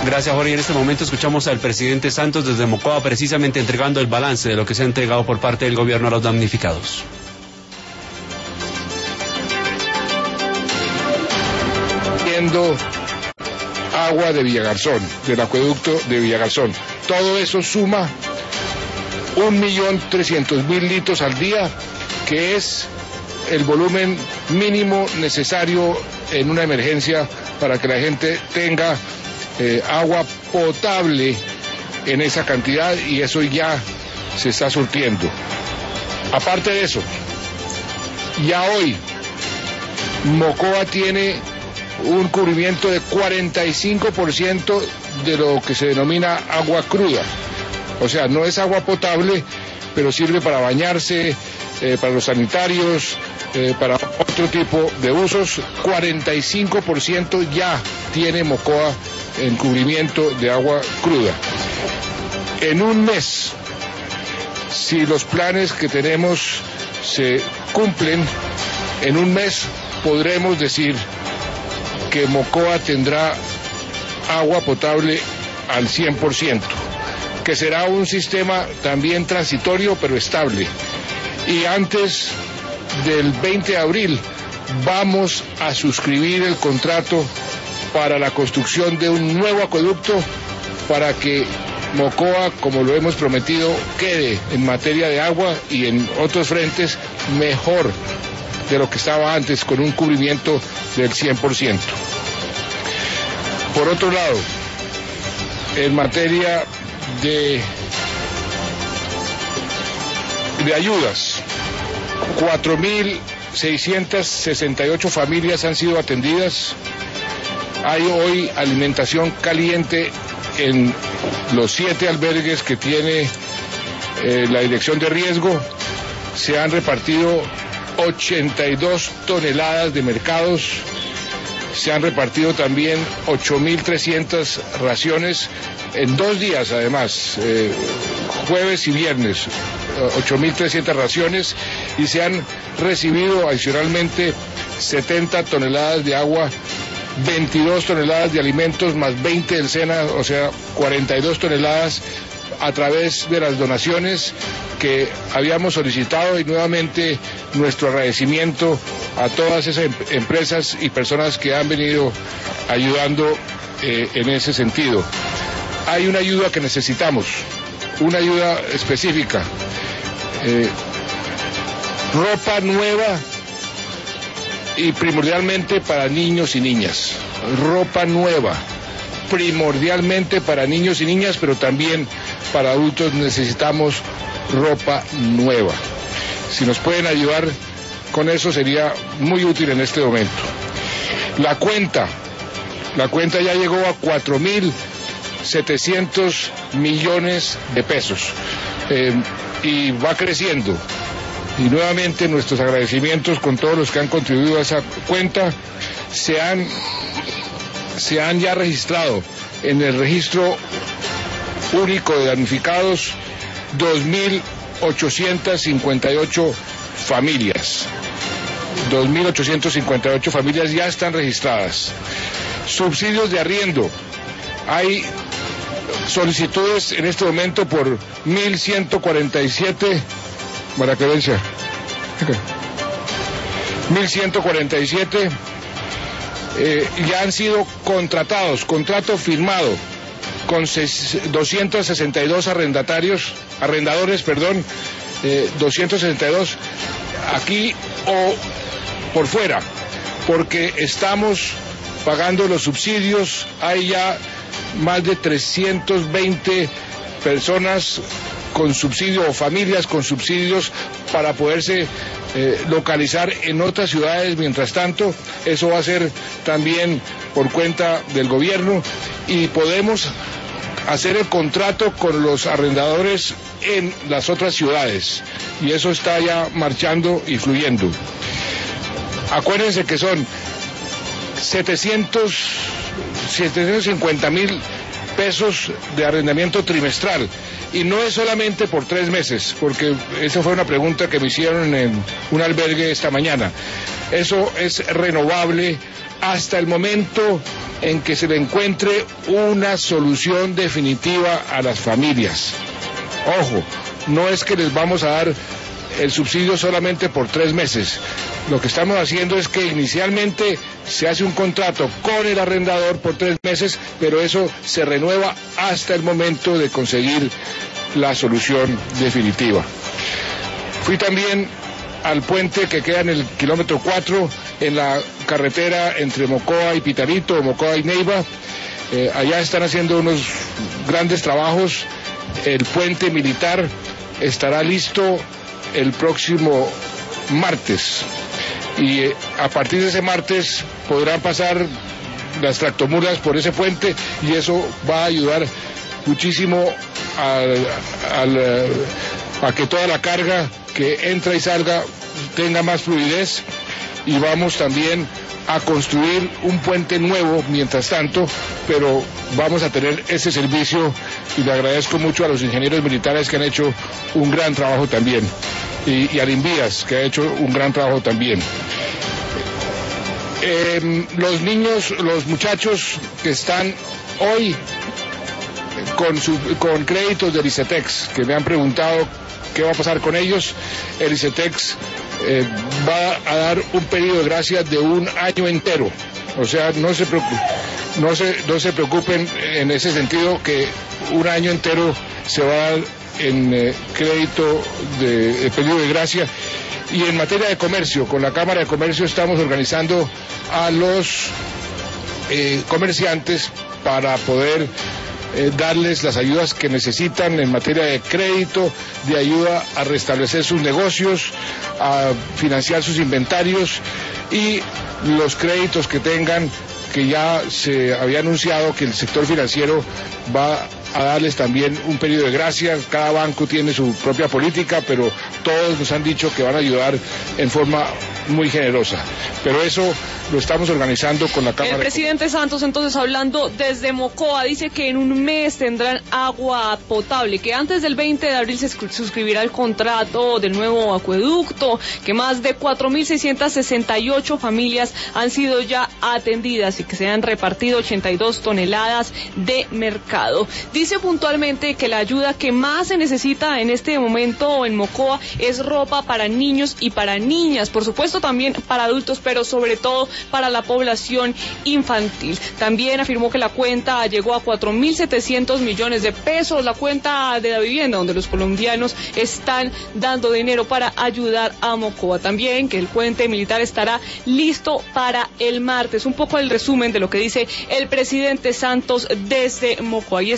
Gracias, Jorge. En este momento escuchamos al presidente Santos desde Mocoa, precisamente entregando el balance de lo que se ha entregado por parte del gobierno a los damnificados. Agua de Villagarzón, del acueducto de Villagarzón. Todo eso suma 1.300.000 litros al día, que es el volumen mínimo necesario en una emergencia para que la gente tenga agua potable en esa cantidad, y eso ya se está surtiendo. Aparte de eso, ya hoy Mocoa tiene un cubrimiento de 45% de lo que se denomina agua cruda. O sea, no es agua potable, pero sirve para bañarse, para los sanitarios, para otro tipo de usos. 45% ya tiene Mocoa en cubrimiento de agua cruda. En un mes, si los planes que tenemos se cumplen, en un mes podremos decir que Mocoa tendrá agua potable al 100%, que será un sistema también transitorio pero estable. Y antes del 20 de abril vamos a suscribir el contrato para la construcción de un nuevo acueducto para que Mocoa, como lo hemos prometido, quede en materia de agua y en otros frentes mejor de lo que estaba antes, con un cubrimiento del 100%. Por otro lado, en materia de ayudas, 4.668 familias han sido atendidas. Hay hoy alimentación caliente en los 7 albergues que tiene la Dirección de Riesgo. Se han repartido 82 toneladas de mercados. Se han repartido también 8.300 raciones en 2 días, además, jueves y viernes, 8.300 raciones, y se han recibido adicionalmente 70 toneladas de agua, 22 toneladas de alimentos más 20 del SENA, o sea, 42 toneladas a través de las donaciones que habíamos solicitado, y nuevamente nuestro agradecimiento a todas esas empresas y personas que han venido ayudando en ese sentido. Hay una ayuda que necesitamos, una ayuda específica, ropa nueva y primordialmente para niños y niñas, ropa nueva, primordialmente para niños y niñas, pero también para adultos necesitamos ropa nueva. Si nos pueden ayudar con eso sería muy útil en este momento. La cuenta ya llegó a 4.700 millones de pesos y va creciendo. Y nuevamente nuestros agradecimientos con todos los que han contribuido a esa cuenta. Se han ya registrado en el registro único de damnificados 2.858 familias. 2.858 familias ya están registradas. Subsidios de arriendo. Hay solicitudes en este momento por 1.147. Buena creencia. 1.147 ya han sido contratados, contrato firmado con 262 arrendadores, 262 aquí o por fuera, porque estamos pagando los subsidios. Hay ya más de 320 personas con subsidio o familias con subsidios para poderse localizar en otras ciudades. Mientras tanto, eso va a ser también por cuenta del gobierno, y podemos hacer el contrato con los arrendadores en las otras ciudades, y eso está ya marchando y fluyendo. Acuérdense que son 750.000 pesos de arrendamiento trimestral, y no es solamente por 3 meses, porque esa fue una pregunta que me hicieron en un albergue esta mañana. Eso es renovable hasta el momento en que se le encuentre una solución definitiva a las familias. Ojo, no es que les vamos a dar el subsidio solamente por 3 meses. Lo que estamos haciendo es que inicialmente se hace un contrato con el arrendador por 3 meses, pero eso se renueva hasta el momento de conseguir la solución definitiva. Fui también al puente que queda en el kilómetro 4, en la carretera entre Mocoa y Pitalito, Mocoa y Neiva. Allá están haciendo unos grandes trabajos. El puente militar estará listo el próximo martes. Y a partir de ese martes podrán pasar las tractomulas por ese puente y eso va a ayudar muchísimo a que toda la carga que entra y salga tenga más fluidez, y vamos también a construir un puente nuevo mientras tanto, pero vamos a tener ese servicio y le agradezco mucho a los ingenieros militares que han hecho un gran trabajo también, y a Invías, que ha hecho un gran trabajo también. Los niños, los muchachos que están hoy con créditos del ICETEX, que me han preguntado qué va a pasar con ellos, el ICETEX va a dar un periodo de gracia de 1 año entero. O sea, no se preocupen en ese sentido, que 1 año entero se va a dar en crédito de periodo de gracia. Y en materia de comercio, con la Cámara de Comercio estamos organizando a los comerciantes para poder darles las ayudas que necesitan en materia de crédito, de ayuda a restablecer sus negocios, a financiar sus inventarios, y los créditos que tengan, que ya se había anunciado que el sector financiero va a darles también un periodo de gracia. Cada banco tiene su propia política, pero todos nos han dicho que van a ayudar en forma muy generosa. Pero eso lo estamos organizando con la Cámara. El presidente Santos, entonces, hablando desde Mocoa, dice que en un mes tendrán agua potable, que antes del 20 de abril se suscribirá el contrato del nuevo acueducto, que más de 4.668 familias han sido ya atendidas y que se han repartido 82 toneladas de mercado. Dice puntualmente que la ayuda que más se necesita en este momento en Mocoa es ropa para niños y para niñas, por supuesto también para adultos, pero sobre todo para la población infantil. También afirmó que la cuenta llegó a 4.700 millones de pesos, la cuenta de la vivienda, donde los colombianos están dando dinero para ayudar a Mocoa. También que el puente militar estará listo para el martes. Un poco el resumen de lo que dice el presidente Santos desde Mocoa.